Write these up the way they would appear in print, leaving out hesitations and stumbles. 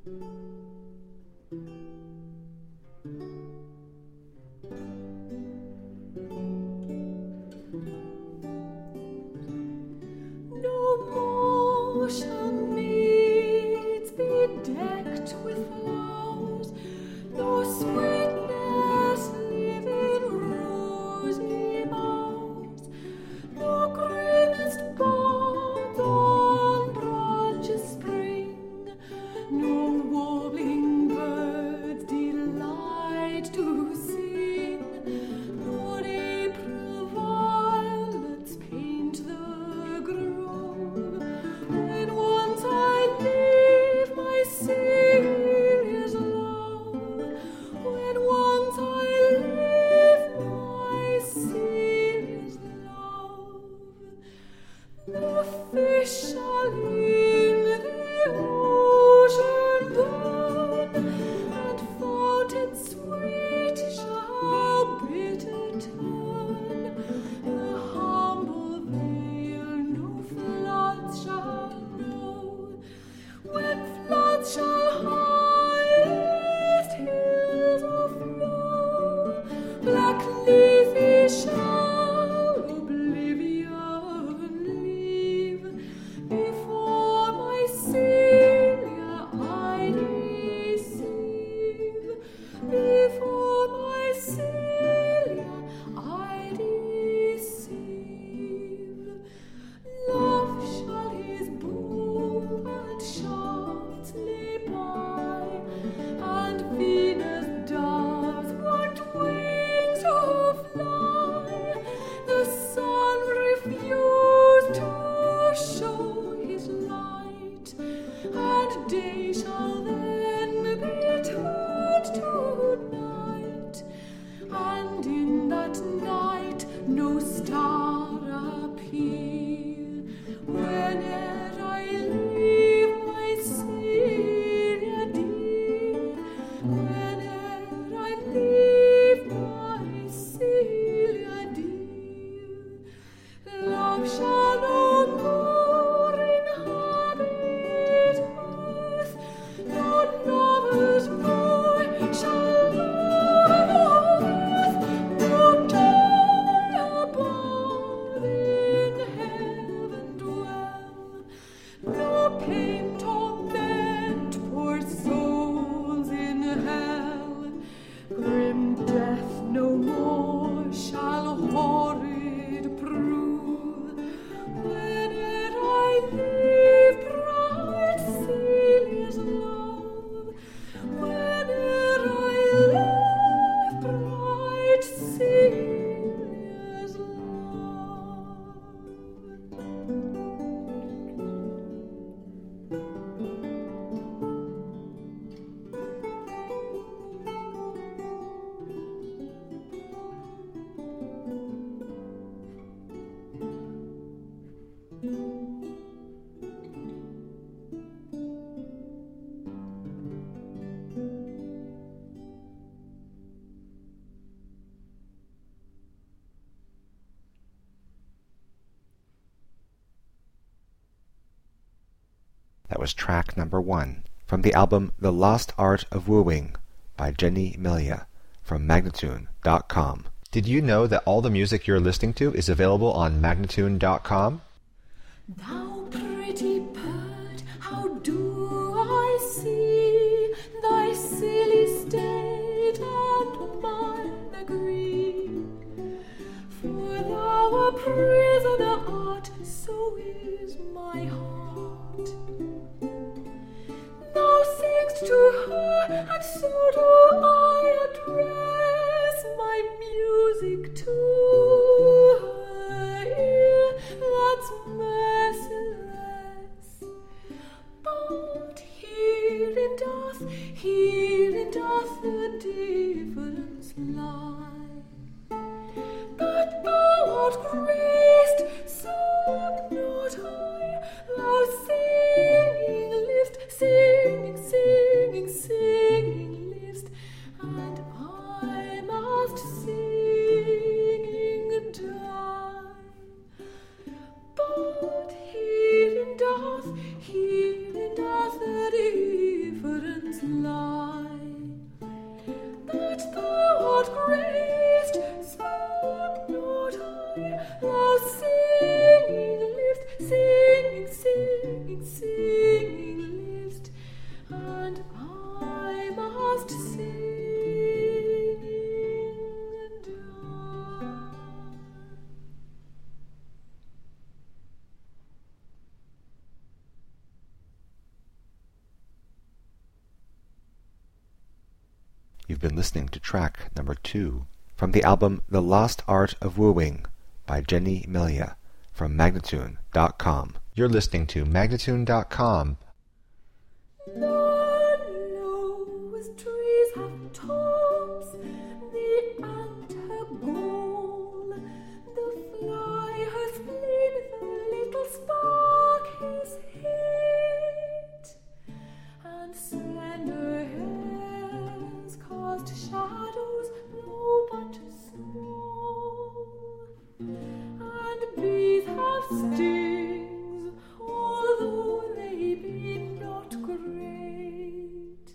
No more shall meads be decked with flowers, nor sweetness live in rosy bowers, nor greenest buds on branches spring, nor warbling birds delight to sing, nor April violets paint the grove. When once I leave my Celia's love, when once I leave my Celia's love, the fish shall in the ocean burn, and fountains sweet shall bitter turn. The humble vale no floods shall know, when floods shall highest hills o'erflow. Black leafy shall oblivion leave, before my Celia I deceive, before my Celia I deceive. Love shall his bowed shafts lay by, and Venus doves want wings to fly. The sun refused to show his light, and day shall then be turned to night, and in that night no star appear. Whene'er I leave my Celia dear, whene'er I leave my Celia dear, love shall no more inhabit earth, no lovers more shall love earth, no joy above in heaven dwell, no pain torment poor souls in hell, grim death no more shall horrid prove. Whene'er I leave bright Celia's love, whene'er I leave bright Celia's love. That was track number 1 from the album The Lost Art of Wooing by Jenny Melia from Magnatune.com. Did you know that all the music you're listening to is available on Magnatune.com? Thou pretty bird, how do I see thy silly state and mine agree? For thou a prisoner art, so is my heart. Thou sing'st to her, and so do I address my music to her ear that's merciless. But herein doth the difference lie, that thou art graced, so not I. Thou singing liv'st, singing liv'st, and I must singing die. But herein doth the difference You've been listening to track number 2 from the album The Lost Art of Wooing by Jenny Melia from Magnatune.com. You're listening to Magnatune.com. The lowest trees have tops, the ant her goal, the fly her spleen, the little spark his hit, and slender hairs cast shadows low but small, and bees have stings, although they be not great.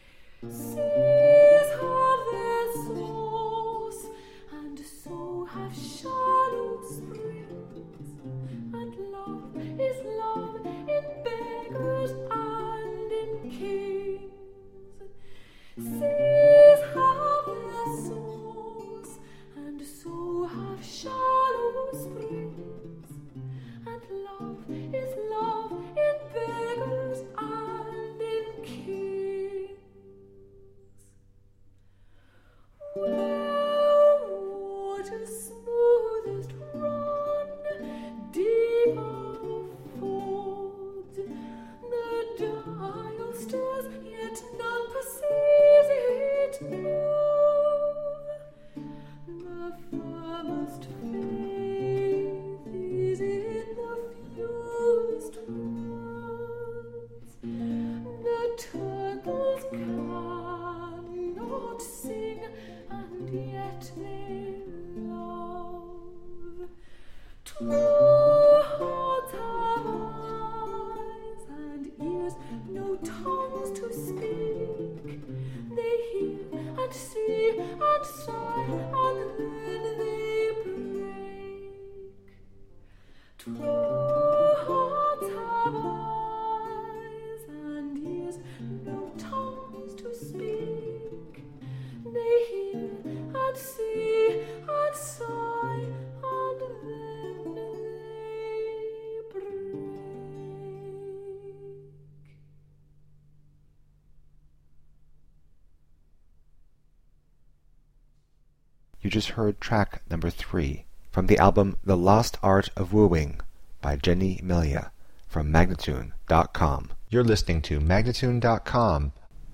Seas have their source, and so have shallow springs, and love is love in beggars and in kings. Seas have their source, and so have shallow springs, and love is love in beggars and in kings. Where waters smoothest run, deep are the folds, the dial stirs, yet none perceives it move. The firmest faith is in the fewest words. The turtles cannot sing, and yet they love. True hearts have eyes and ears, no tongues to speak. They hear and see and sigh, and then they break. True hearts have eyes and ears, no tongues to speak. They hear and see and sigh, and then they break. You just heard track number 3 from the album The Lost Art of Wooing by Jenny Melia from Magnatune.com. You're listening to Magnatune.com.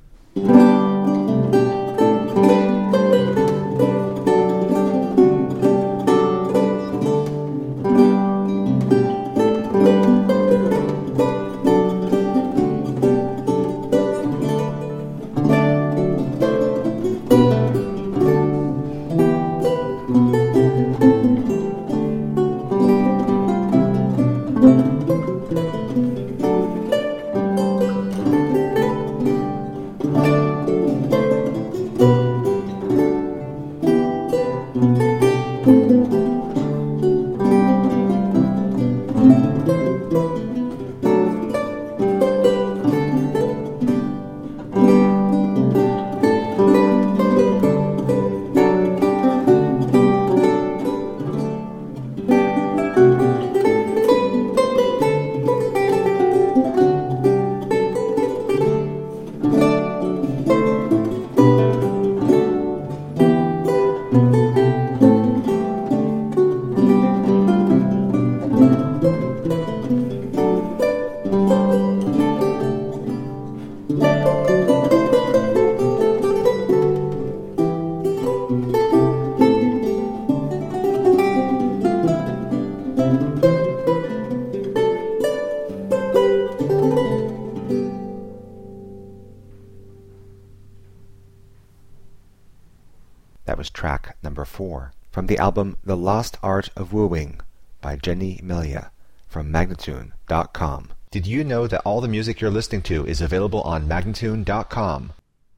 That was track number 4 from the album The Lost Art of Wooing by Jenny Melia from Magnatune.com. Did you know that all the music you're listening to is available on Magnatune.com?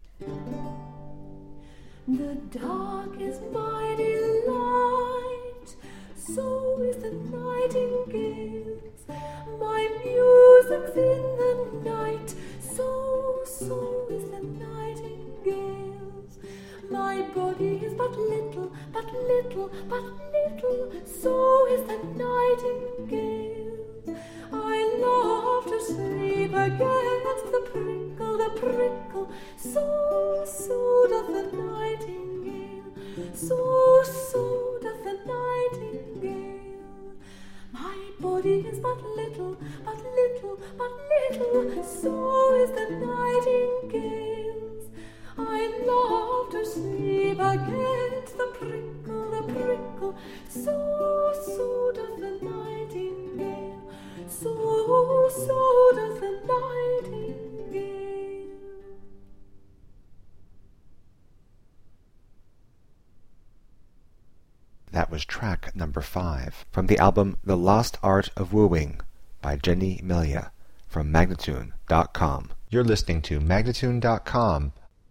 The dark is my delight, so is the nightingale's. My music's in the night, so is the nightingale's. My body is but little, so is the nightingale's. I love to sleep against the prickle, so doth doth the nightingale, so doth the nightingale. My body is but little, so is the nightingale's. I love to sleep against the prickle, so doth the nightingale, so doth the nightingale. That was track number 5 from the album The Lost Art of Wooing by Jenny Melia from Magnatune.com. You're listening to Magnatune.com.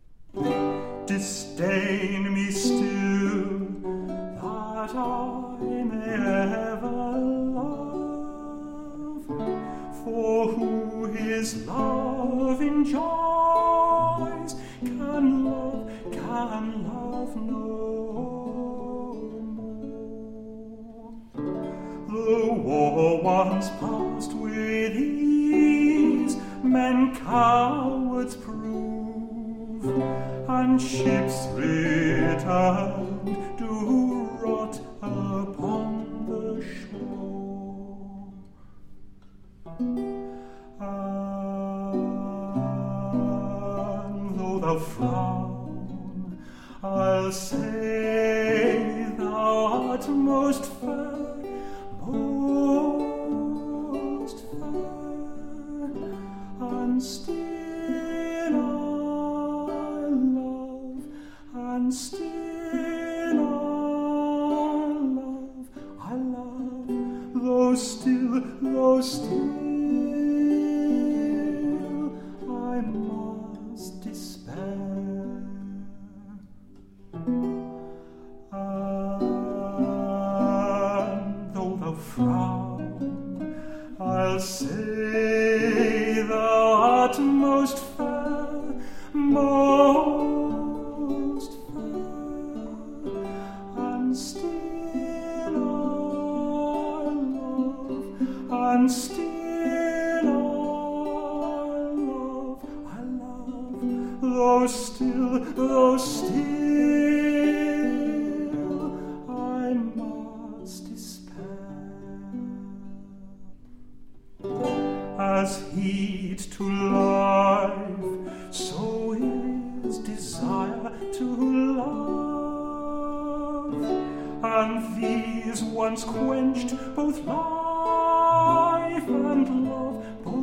Disdain me still, that I may ever love, for who his love enjoys can love no more. The war once passed with ease, men cowards prove, and ships returned do rot upon the shore. And though thou frown, I'll say thou art most fair, and still I love, though still I must despair. And though thou frown, I'll say thou art most fair, most fair, and still I love, and still I love, though still I must despair. As heat to life, so is desire to love, and these once quenched, both life and love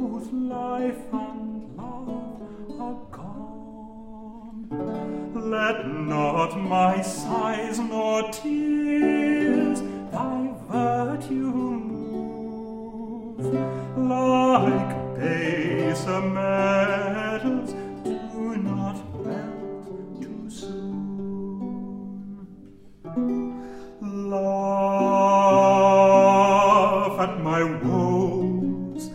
are gone. Let not my sighs nor tears thy virtue move, like baser metals do not melt too soon. Laugh at my woes,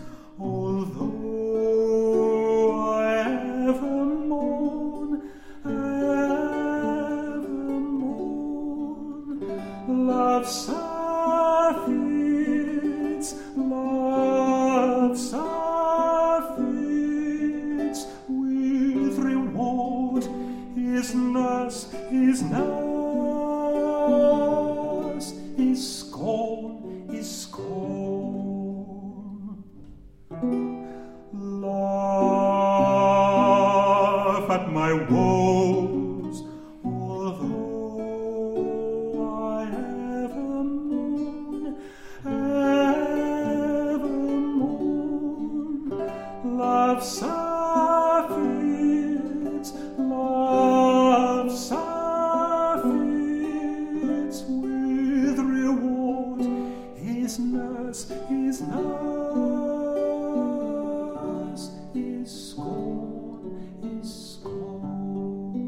although I ever mourn. Love surfeits, with reward. His nurse, his scorn. Laugh at my woes, although I ever mourn. Love surfeits, with reward. His nurse, his scorn.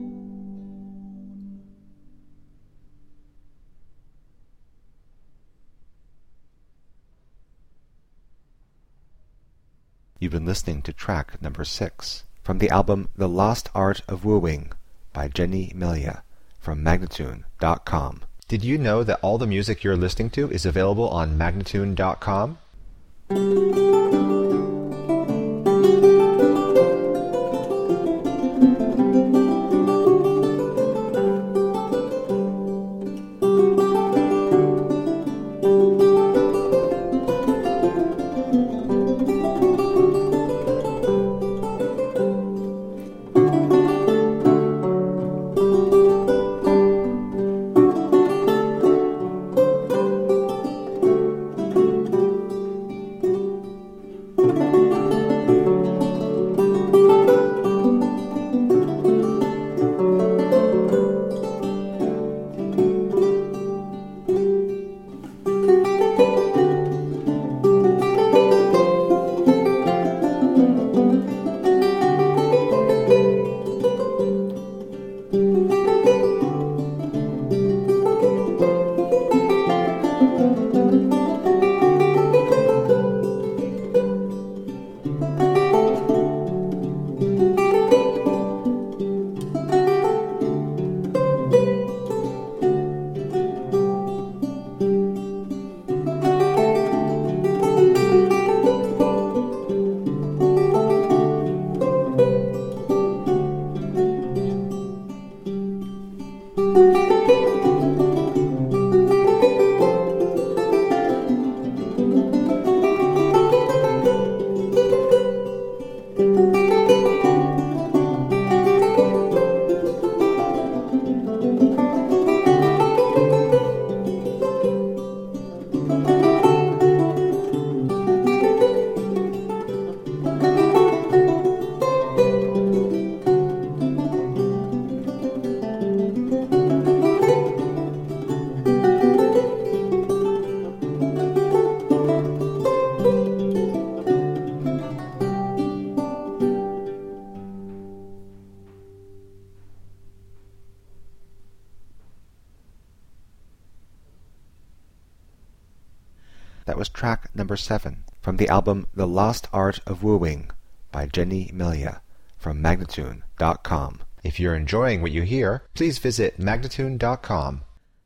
You've been listening to track number 6 from the album The Lost Art of Wooing by Jenny Melia from Magnatune.com. Did you know that all the music you're listening to is available on Magnatune.com? track number 7 from the album The Lost Art of Wooing by Jenny Melia from Magnatune.com. If you're enjoying what you hear, please visit Magnatune.com.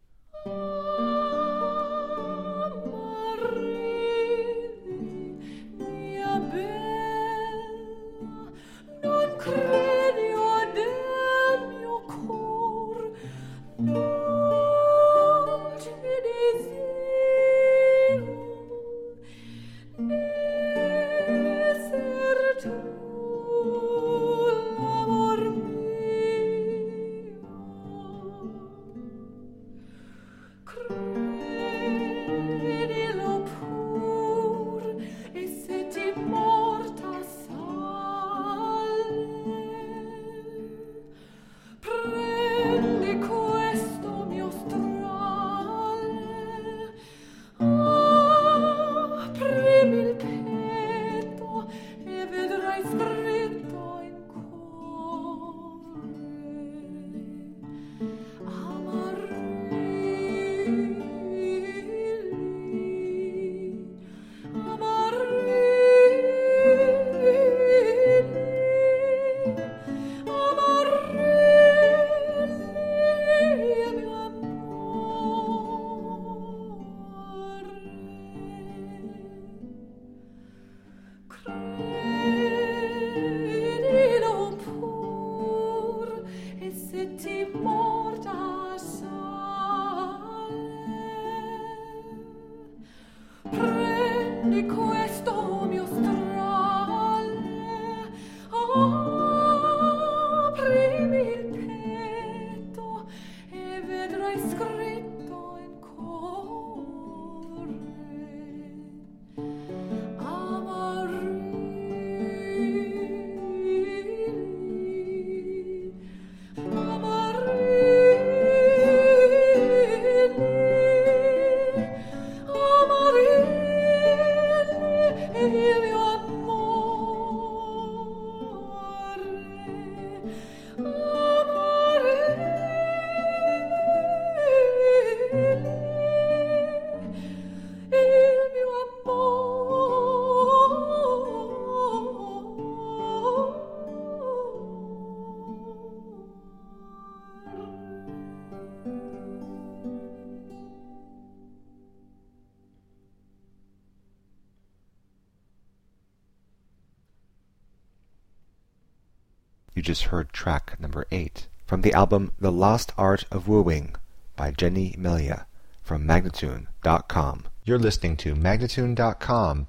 You just heard track number 8 from the album The Lost Art of Wooing by Jenny Melia from Magnatune.com. You're listening to Magnatune.com.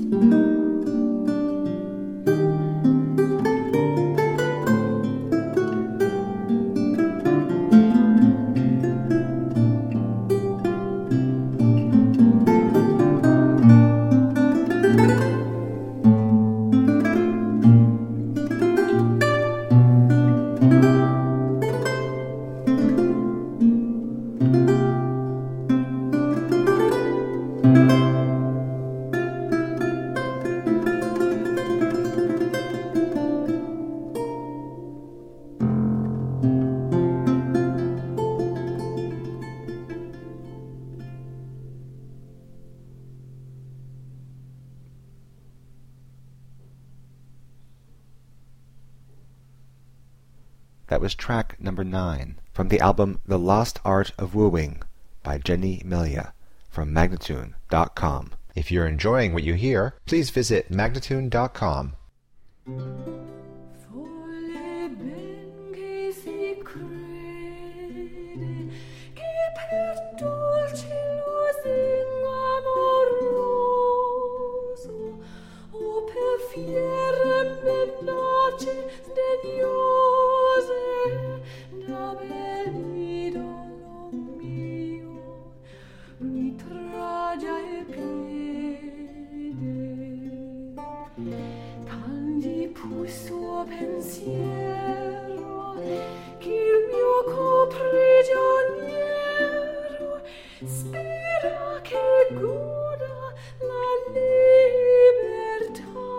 That was track number 9 from the album The Lost Art of Wooing by Jenny Melia from Magnatune.com. If you're enjoying what you hear, please visit Magnatune.com. Pensiero che il mio coprigioniero spera che goda la libertà.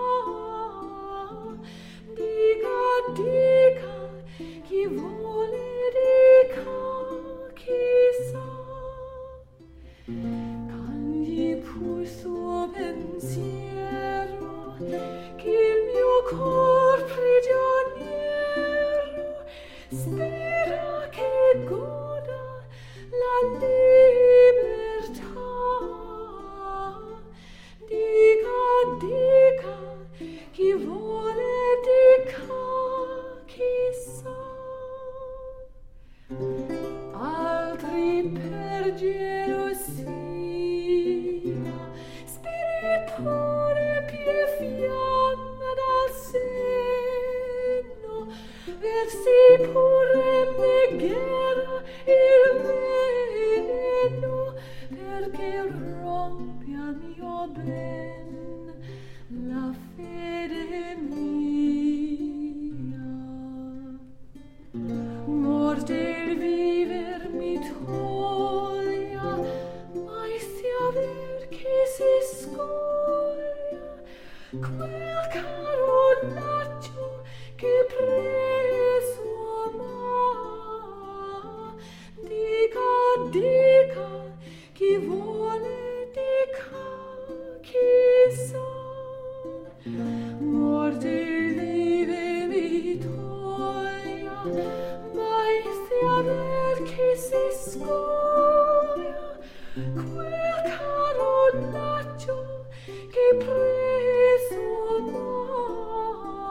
Dica, chi vuole dica, chissà. Cagli pur suo pensiero che il mio cor prigioniero spera che goda la libertà. Dica, chi vuole dica, chissà. Altri per gelosia spirit pure pie fiamma dal seno, versi pure megera il veleno, perché rompe al mio ben la fede mia. Morte il viver mi toglia, mai si aver che si scoglia quel caronaggio che preso m'ha. Dica, chi vuole dica, chissà. Morte il viver mi toglia, mai si aver che si scoglia quel caronaggio che preso m'ha.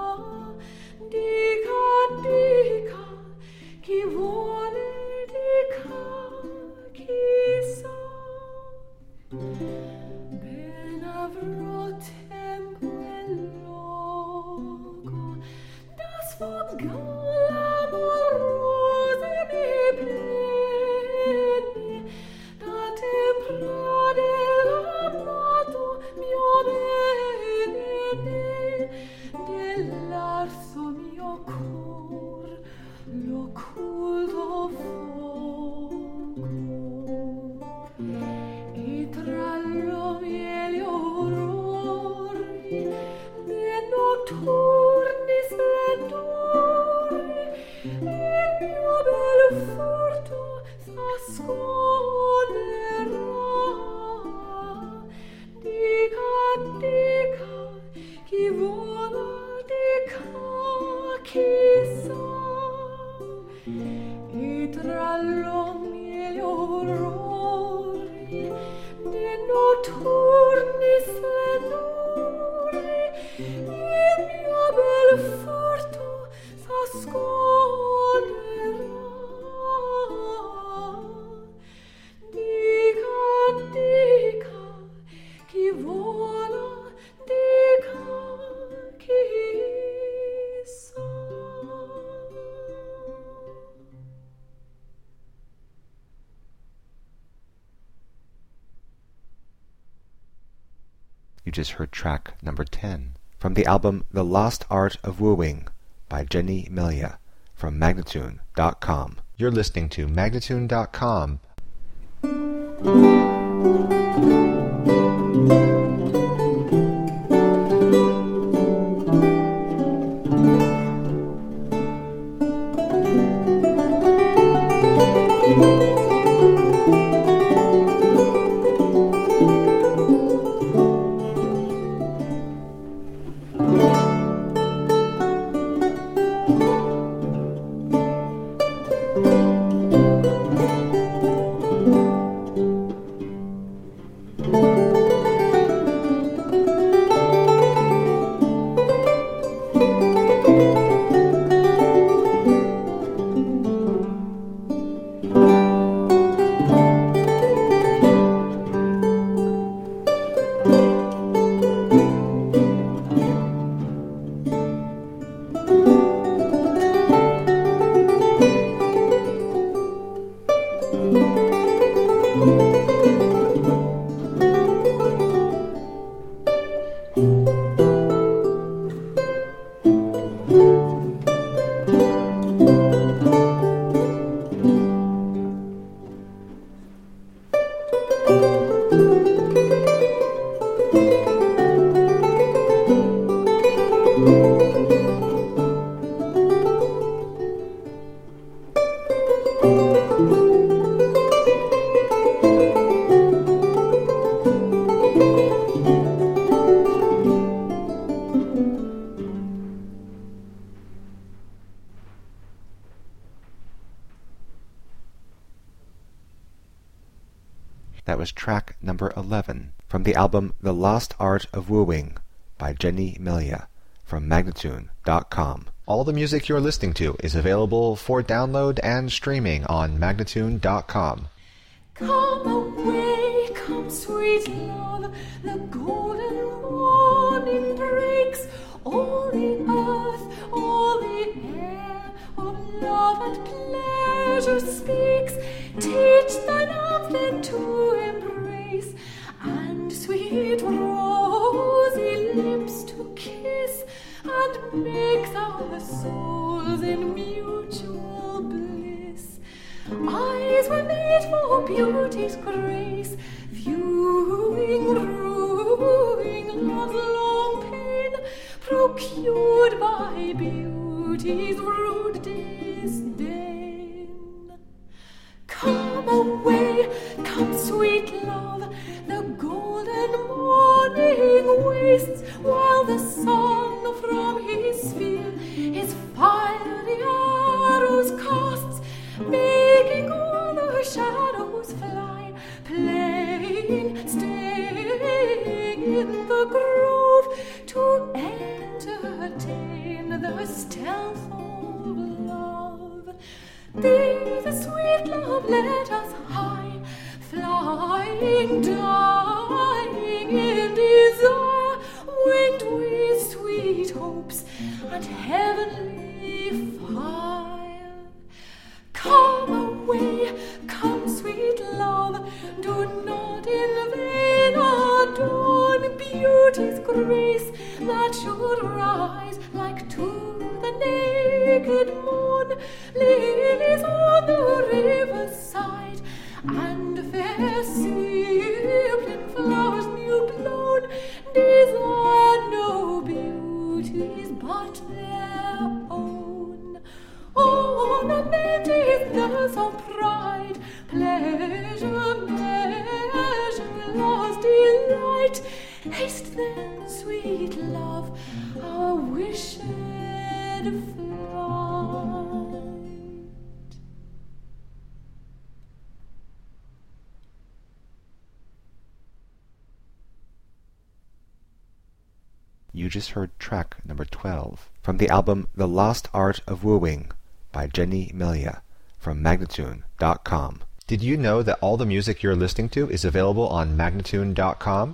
You just heard track number 10 from the album The Lost Art of Wooing by Jenny Melia from Magnatune.com. You're listening to Magnatune.com. That was track number 11 from the album The Lost Art of Wooing by Jenny Melia from Magnatune.com. All the music you're listening to is available for download and streaming on Magnatune.com. Come away, come sweet love, the golden morning breaks, all the earth, all the air, of love and pleasure speaks. Teach thine arms then to embrace, and sweet rosy lips to kiss, and make our souls in mutual bliss. Eyes were made for beauty's grace, viewing, ruing love's long pain, procured by beauty's rude disdain. Come away, come sweet love, the golden morning wastes, while the sun from his sphere his fiery arrows casts, making all the shadows fly, playing, staying in the grove, to entertain the stealth of love. Thee, the sweet love, let us hie, flying, dying in desire, winged with sweet hopes and heavenly fire. Come away, come sweet love, do not in vain adorn beauty's grace, that should rise like to the naked morn, lilies on the river's side, and fair sibling flowers new blown, desire no beauties but their own. Ornament is thus of pride, pleasure, measure, love's delight. Haste then, sweet love, our wished flight. You just heard track number 12 from the album The Lost Art of Wooing by Jenny Melia from Magnatune.com. Did you know that all the music you're listening to is available on Magnatune.com?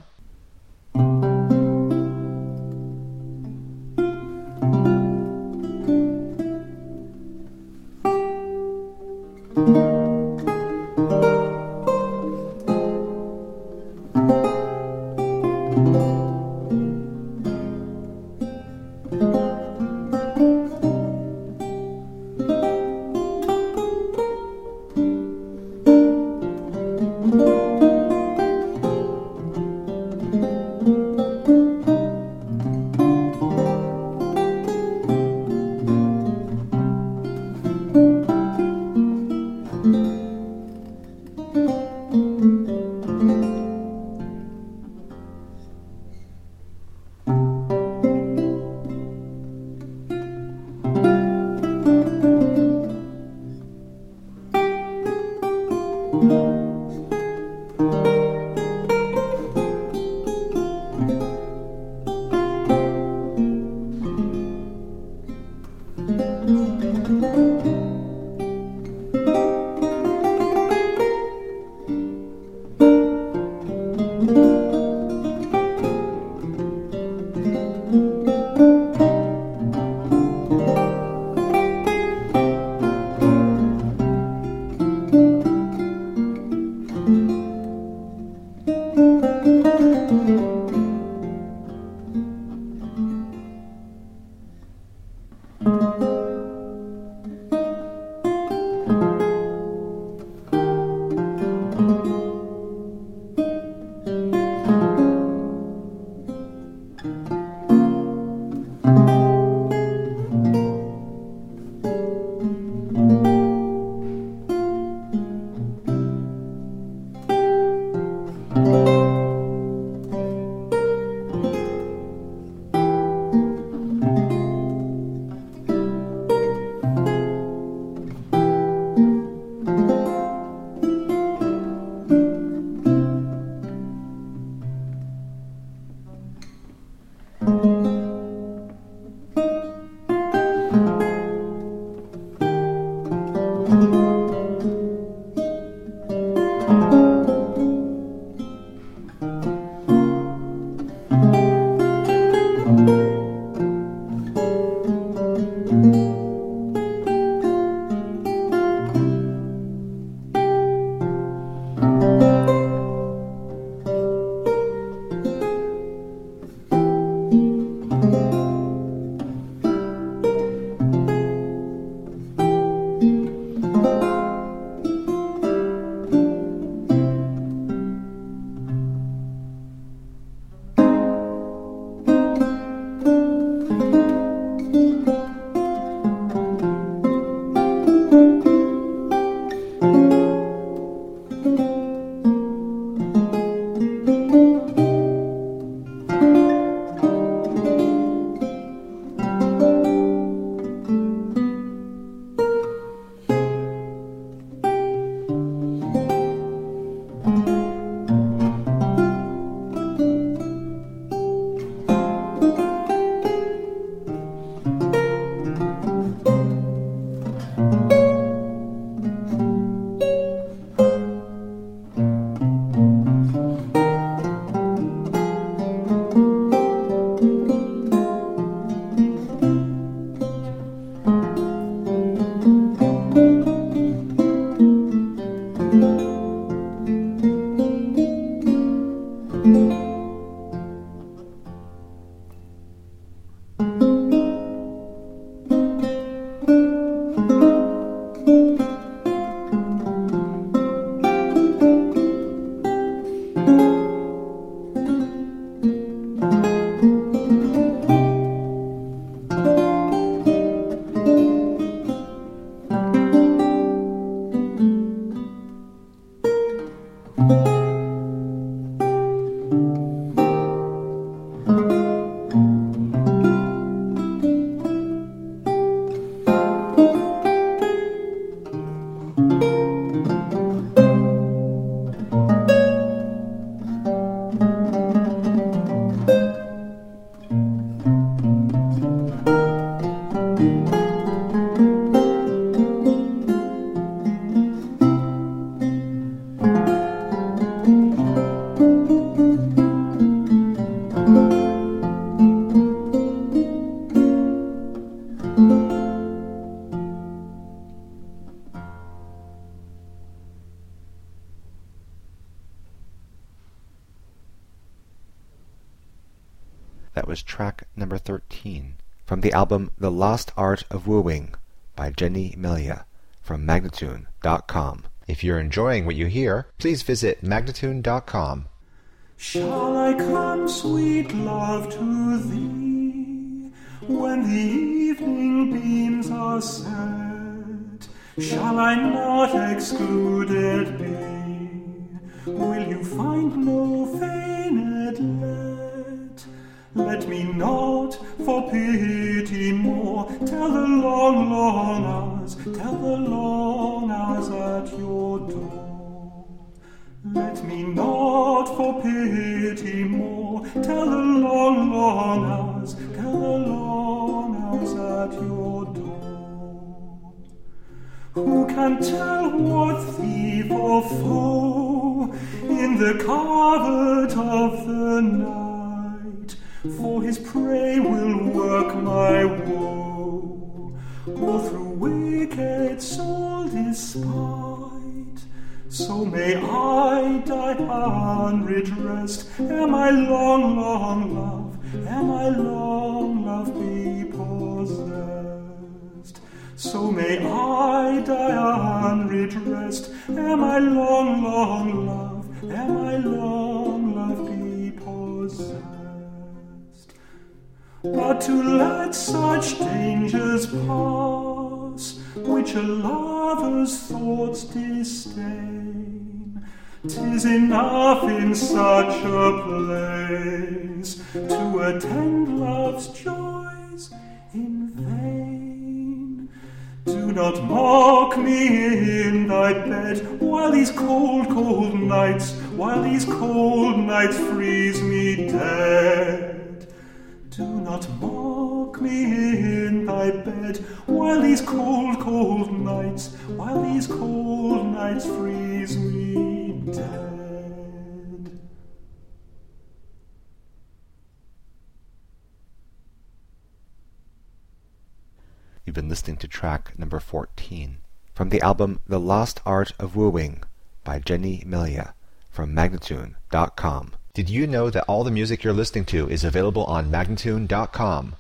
That was track number 13 from the album The Lost Art of Wooing by Jenny Melia from Magnatune.com. If you're enjoying what you hear, please visit Magnatune.com. Shall I come, sweet love, to thee when the evening beams are set? Shall I not excluded be? Will you find no feigned let? Let me not, for pity more, tell the long, long hours, tell the long hours at your door. Let me not, for pity more, tell the long, long hours, tell the long hours at your door. Who can tell what thief or foe in the covert of the night for his prey will work my woe. Or through wicked soul despite, so may I die unredressed, ere my long, long love, ere my long love be possessed. So may I die unredressed, ere my long, long love, ere my long love be possessed. But to let such dangers pass, which a lover's thoughts disdain, 'tis enough in such a place to attend love's joys in vain. Do not mock me in thy bed, while these cold, cold nights, while these cold nights freeze me dead. Do not mock me in thy bed, while these cold, cold nights, while these cold nights freeze me dead. You've been listening to track number 14 from the album The Lost Art of Wooing by Jenny Melia from Magnatune.com. Did you know that all the music you're listening to is available on Magnatune.com?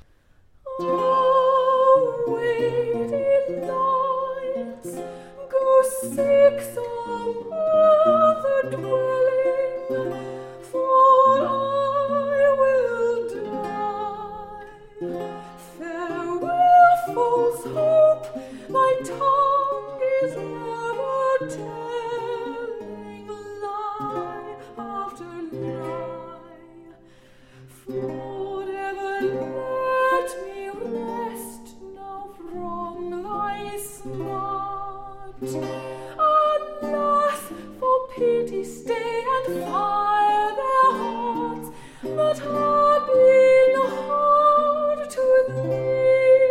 Oh, weighty lights, go seek some other dwelling, for I will die. Farewell, false hope, thy tongue is never telling lie after lie. Forever let me rest now from thy smart. Alas, for pity stay and fire their hearts that have been hard to thee.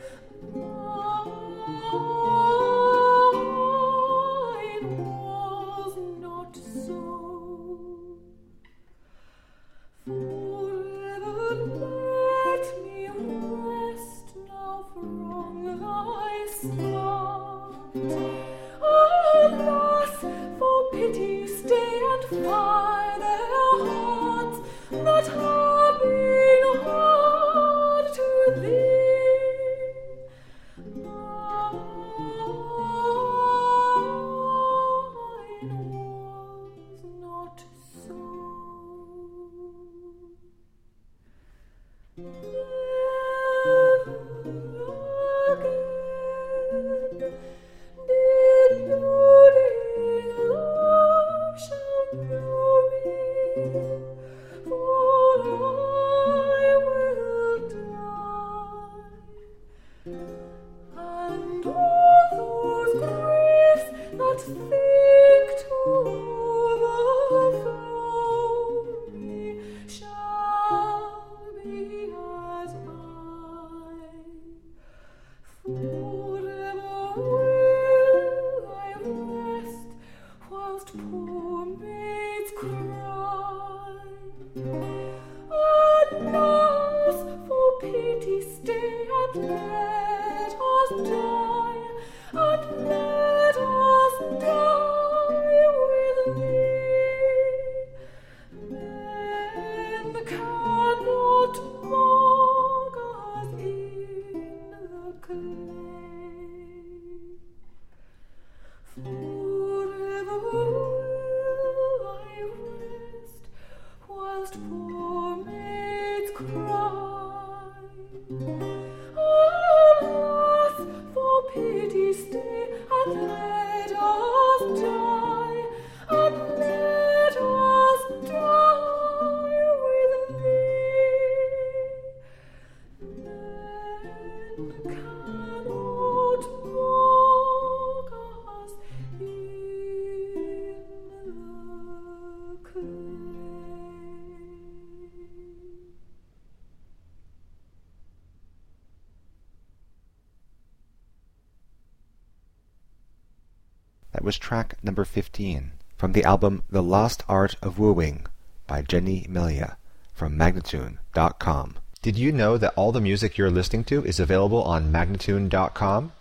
Mine was not so. Forever let me rest now from thy smart. Alas, for pity stay and fire their hearts that have been hard to thee. Mine was not so. Never again did brooding love shall know me, for I will die. And all those griefs that think to overthrow me shall be as I. Forever will I rest, whilst poor maids cry. Alas, for pity stay and let us die, and let us die with thee. Men cannot mock us in the clay. Forever will I rest, whilst poor maids cry. Alas, for pity stay and let us die, and let us die with thee. Men cannot mock us in the clay. That was track number 15 from the album The Lost Art of Wooing by Jenny Melia from Magnatune.com. Did you know that all the music you're listening to is available on Magnatune.com?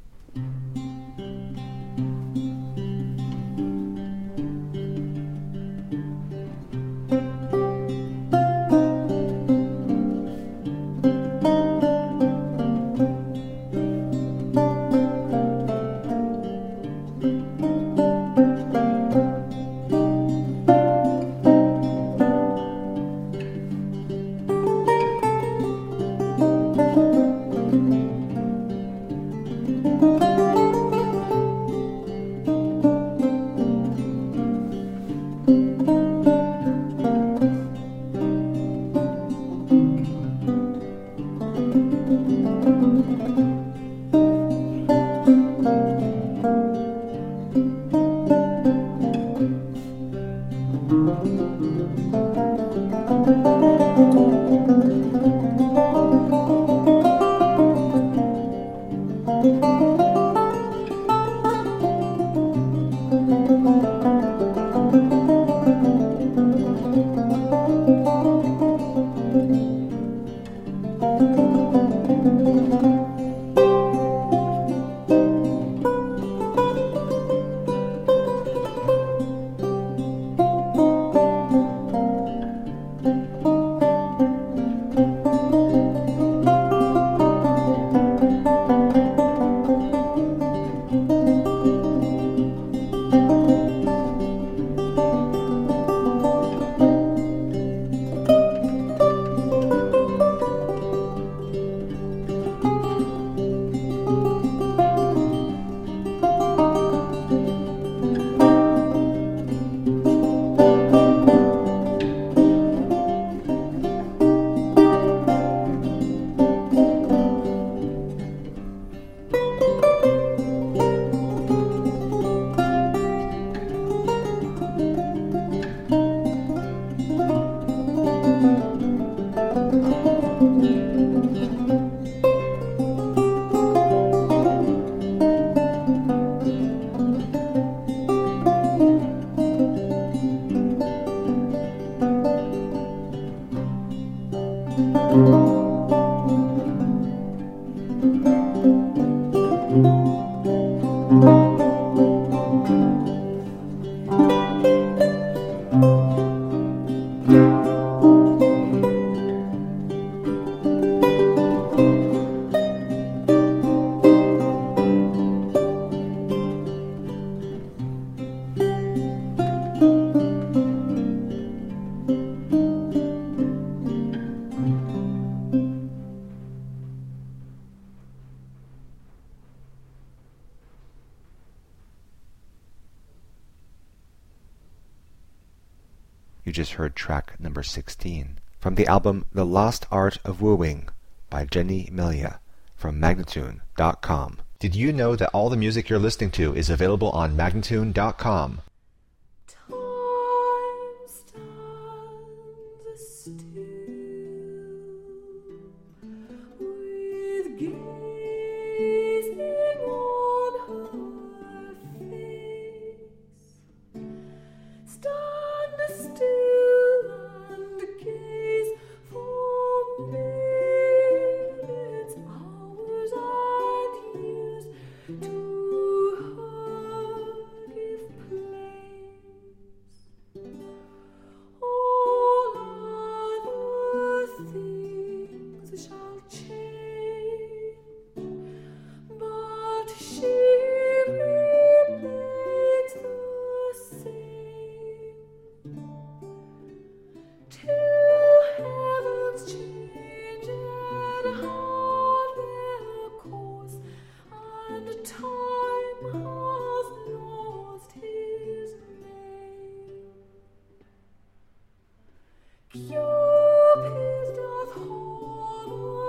You just heard track number 16 from the album The Lost Art of Wooing by Jenny Melia from Magnatune.com. Did you know that all the music you're listening to is available on Magnatune.com? Time stands still with gazing on her face. Stand still and gaze for minutes, hours and years to her give place. All other things shall change, but she remains the same. Till heavens change and have their course, and time has lost his name. Cupid doth hover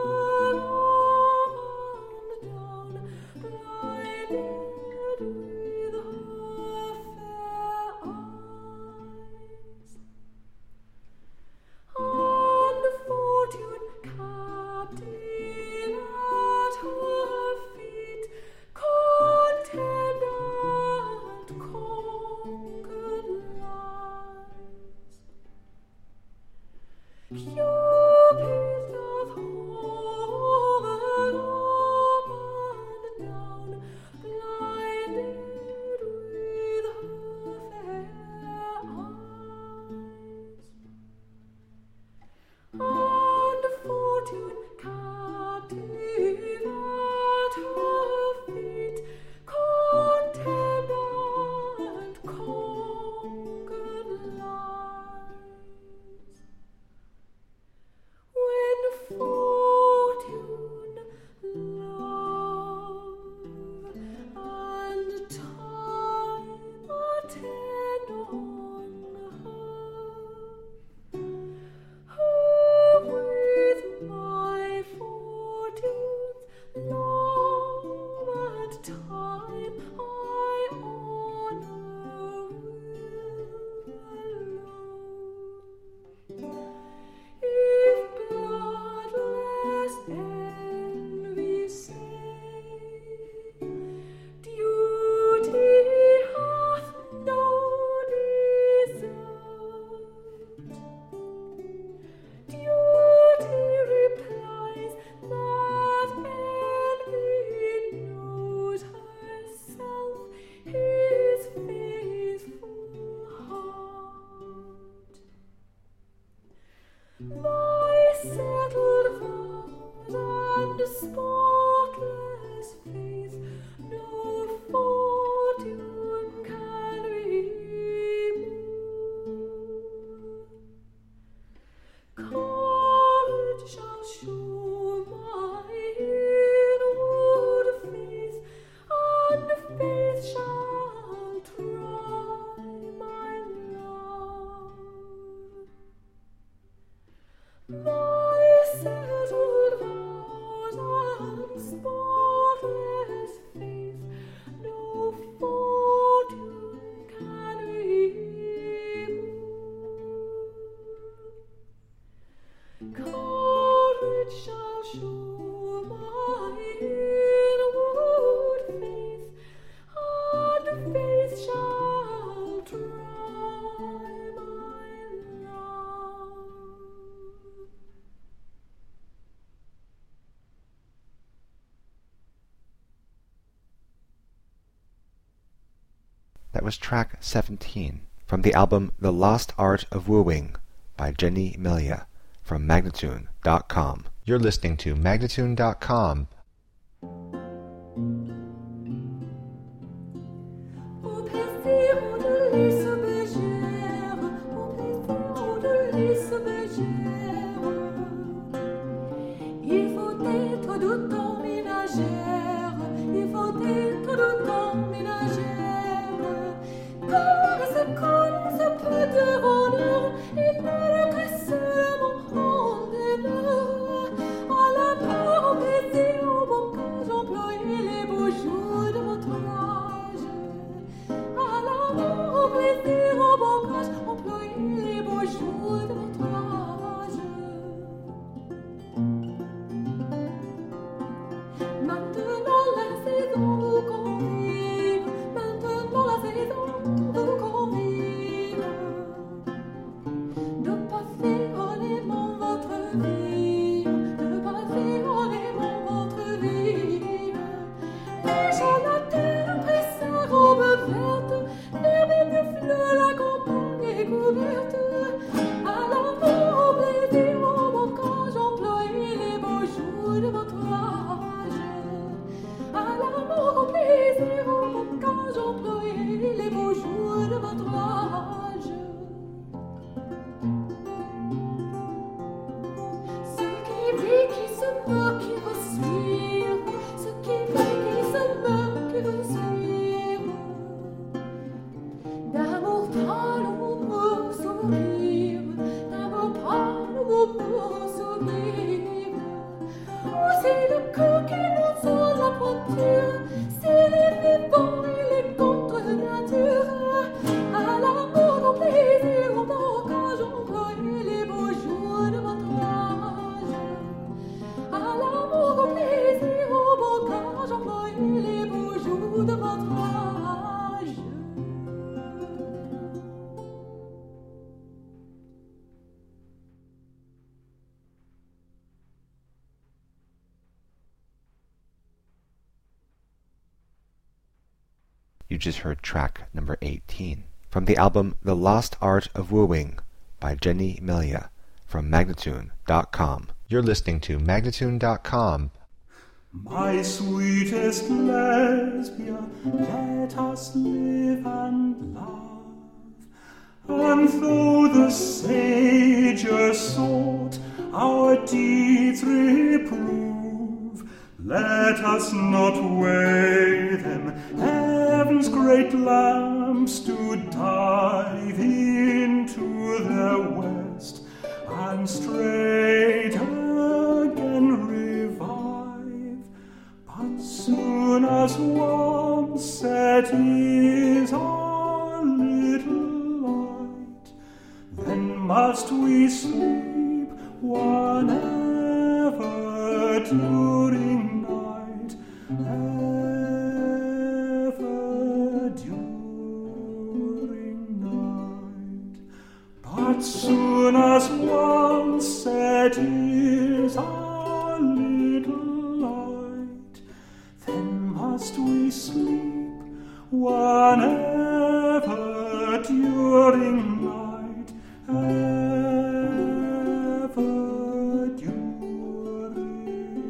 and spotless face, no fortune can remove. Courage shall show my inward face, and faith shall try my love. My settled vows and spotless faith, no fortune can remove. Courage shall show my inward face, and faith shall try my love. That was track 17 from the album The Lost Art of Wooing by Jenny Melia from Magnatune.com. You're listening to Magnatune.com. Au plaisir de lys bergère, au plaisir de lys bergère, il faut être de temps ménagère, il faut être de temps ménagère, car ce connaisse peu de bonheur, il ne regrette seulement en dehors, à la mort, au plaisir, au bon cœur, j'employais les beaux jours de votre âge. À l'amour, au plaisir, au bon cœur, employez les beaux jours de votre âge. Maintenant la saison vous convive, maintenant la saison vous convive, de passer honnêtement votre vie, de passer honnêtement votre vie. Déjà la terre prit sa robe verte, merveilleux fleurs, la campagne est couverte. À l'amour, au plaisir, au bon cœur, j'employais les beaux jours de votre âge. À l'amour, au plaisir, au bon cœur, j'employais les beaux jours de votre âge. Ce qui vit, qui se meurt, qui respire, ce qui vit, qui se meurt, qui respire, d'amour pâle au beau sourire, d'amour pâle au beau sourire. Oh, c'est le cœur qui nous sort la pointure, c'est les vivants et les contre nature. À l'amour, au plaisir, au bon cœur, j'employais les beaux jours de votre âge. À l'amour, au plaisir, au bon cœur, j'employais les beaux jours de votre âge. You just heard track number 18 from the album The Lost Art of Wooing by Jenny Melia from Magnatune.com. You're listening to Magnatune.com. My sweetest Lesbia, let us live and love. And though the sages sought our deeds reprove, let us not weigh them, heaven's great lamps, to dive into their west, and straight again revive. But soon as once set is our little light, then must we sleep one ever during night, ever during night. But soon as once set is our little light, then must we sleep one ever during night, ever during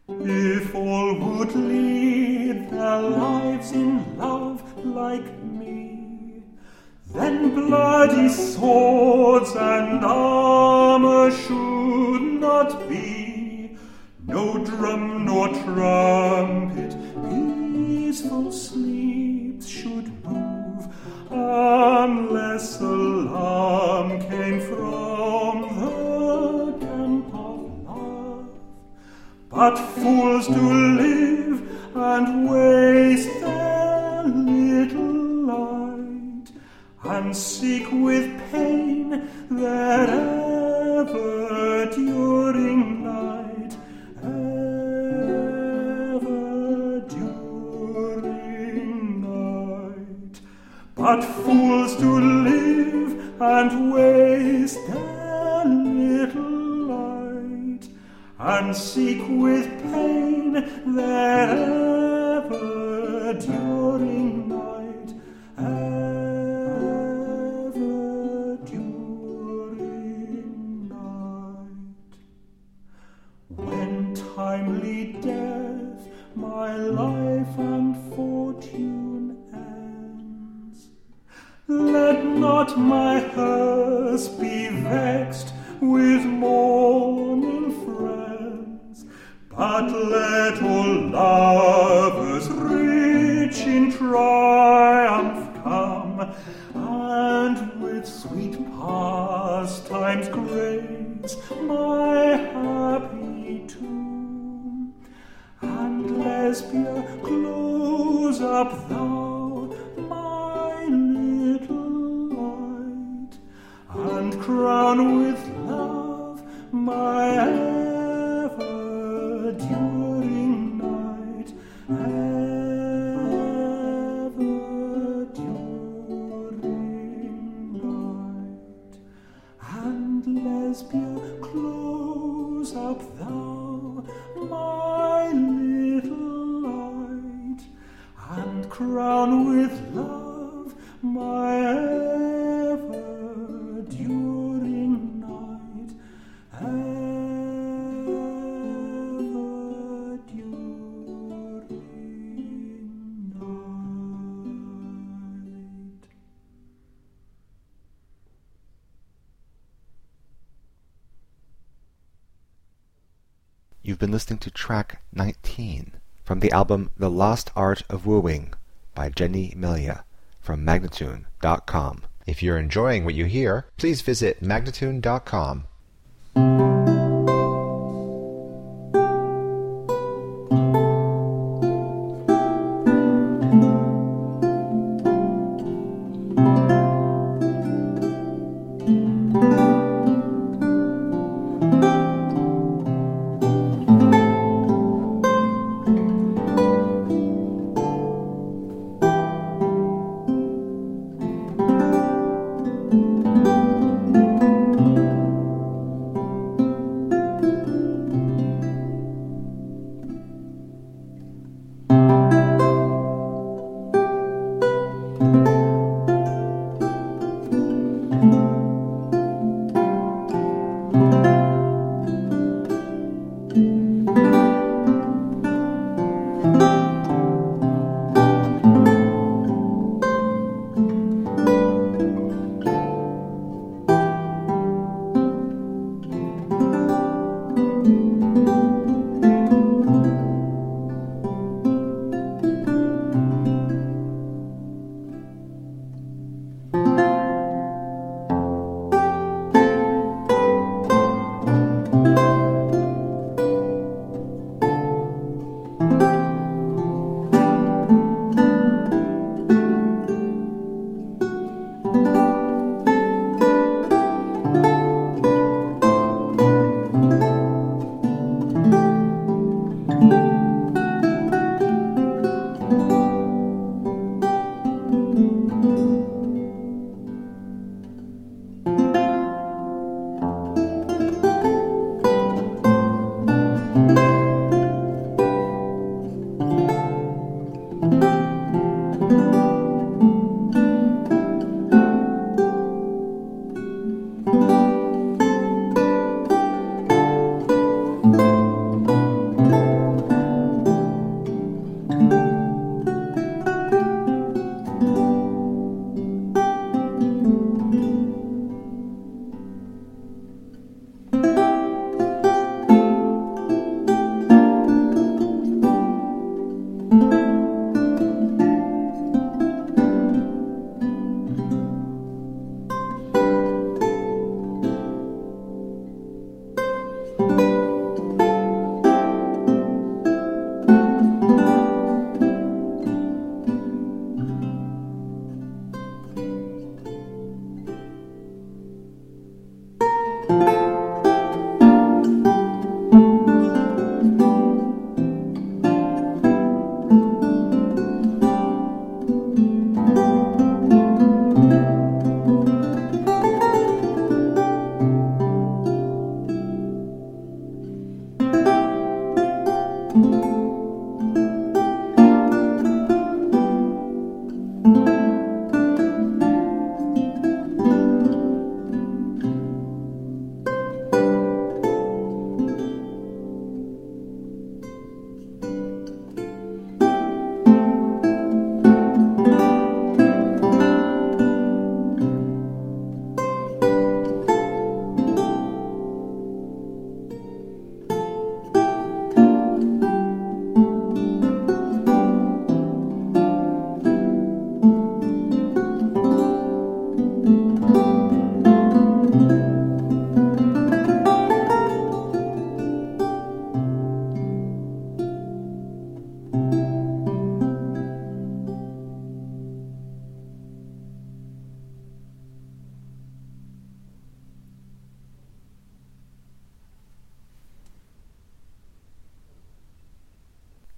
If all would lead their lives in love like me, then bloody swords and armor should not be. No drum nor trumpet peaceful sleeps should move, unless alarm came from the camp of love. But fools do live and waste their little light, and seek with pain their ever-during night, ever-during night. But fools do live and waste their little light, and seek with pain their ever-during night, ever-during night. When timely death my life and fortune ends, let not my hearse be vexed with mourning friends, but let all lovers rich in triumph come, and with sweet pastimes grace my happy tomb. And Lesbia, close up thou my little light, and crown with love my ever-during night, ever-during night. And Lesbia, close up thou my little light, and crown with love my ever-during night, ever-during night. You've been listening to track 19 from the album The Lost Art of Wooing by Jenny Melia from Magnatune.com. If you're enjoying what you hear, please visit Magnatune.com.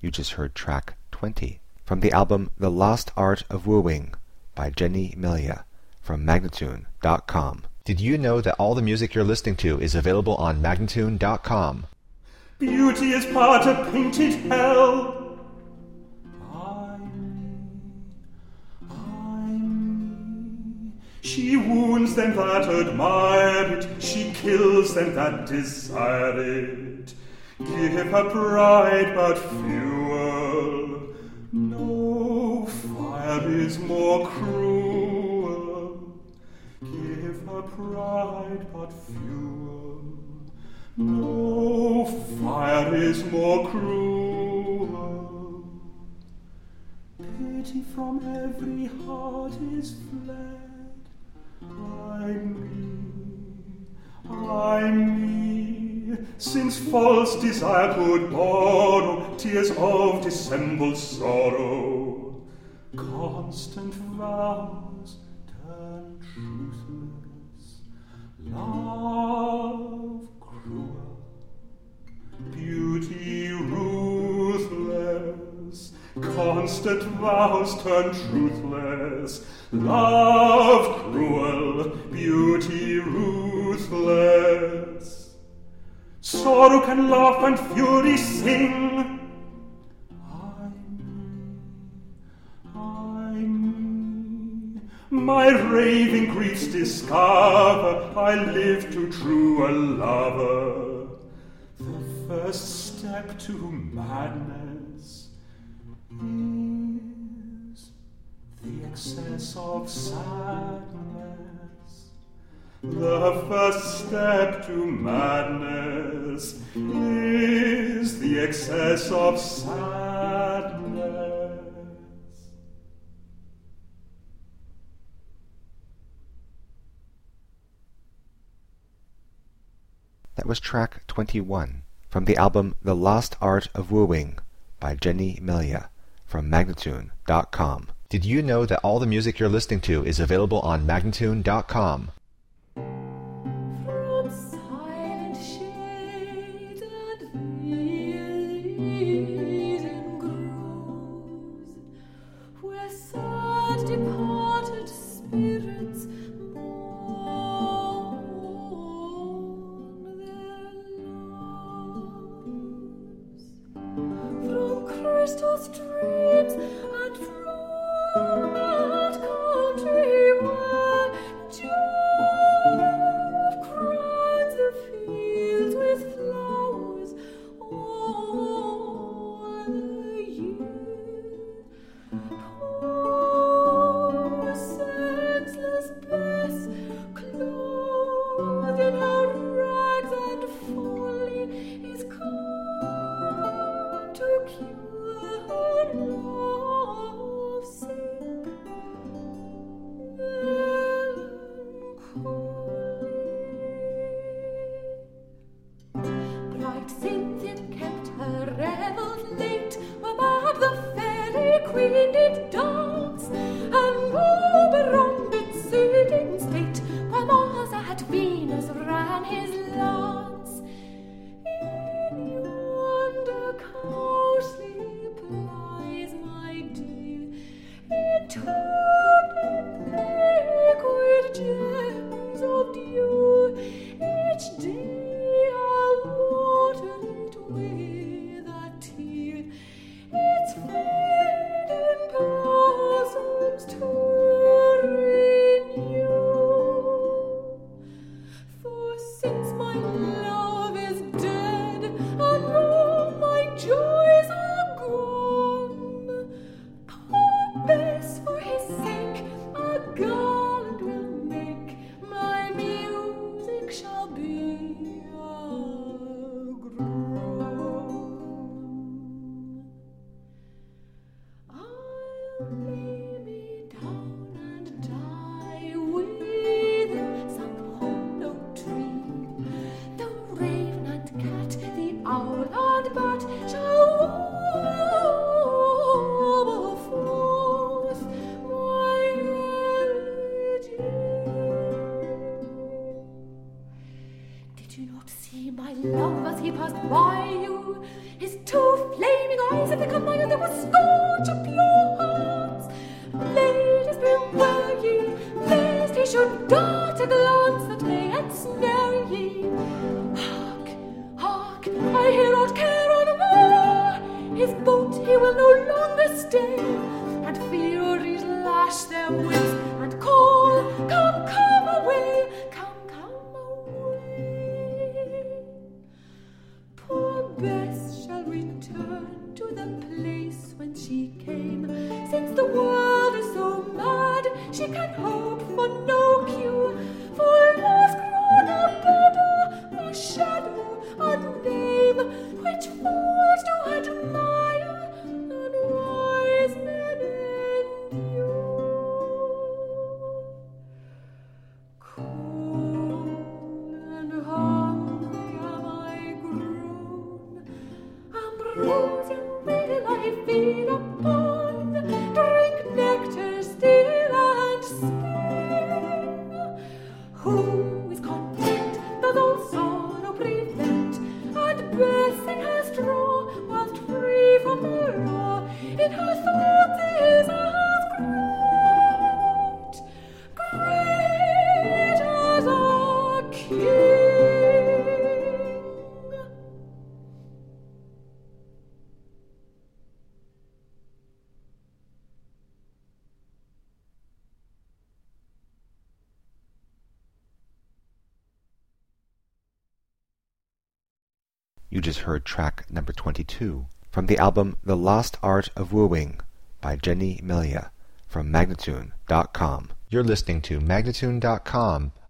You just heard track 20 from the album The Lost Art of Wooing by Jenny Melia from Magnatune.com. Did you know that all the music you're listening to is available on Magnatune.com? Beauty is but a painted hell. She wounds them that admire it, she kills them that desire it. Give her pride but fuel, no fire is more cruel. Give her pride but fuel, no fire is more cruel. Pity from every heart is fled. I'm me, since false desire could borrow tears of dissembled sorrow. Constant vows turn truthless, love cruel, beauty ruthless. Constant vows turn truthless, love cruel, beauty ruthless. Sorrow can laugh and fury sing. I'm me. My raving griefs discover I live too true a lover. The first step to madness is the excess of sadness. The first step to madness is the excess of sadness. That was track 21 from the album The Lost Art of Wooing by Jenny Melia from Magnatune.com. Did you know that all the music you're listening to is available on Magnatune.com? From silent shades and valleys and groves, where sad departed spirits mourn their loves, from crystal streams and from that country where Jove crowns the fields with flowers all the year. Poor senseless Bess, clothed in her rags and folly, is come to cure her love-sick melancholy. Bright Cynthia kept her revels late, whereof the fairy queen did dance, and Oberon did sit in state, while Mars at Venus ran his lance. In yonder cowslip lies my dear, entombed in liquid gems of dew. Each day I'll water it with a tear, its fading blossoms to renew. For since my love is dead and all my joys are gone, poor Bess, for his sake, a garland will make. My music shall be a groan. I'll lay me down and die within some hollow tree. The raven and cat, the owl and bat shall warble forth my elegy. Did Did you not see my love as he passed by you? His two flaming eyes had become mine, and they would scorch up your hearts. Ladies, beware ye, lest he should dart a glance that may ensnare ye. Hark, hark, I hear not care on more. His boat he will no longer stay, and furies lash their whips and call, come, come away, come, come away. Poor Bess shall return to the place whence she came. Since the world is so mad, she can hope for no cue. For love's grown a bubble, a shadow, a name, which fools do admire, and wise men endure. Cold and hungry am I grown, ambrosia will I feed upon, drink nectar still and spin. Who is content doth all sorrow prevent, and blessing her straw whilst free from the law. In her thoughts is as great as a king. You just heard track number 22 from the album The Lost Art of Wooing by Jenny Melia from Magnatune.com. You're listening to Magnatune.com,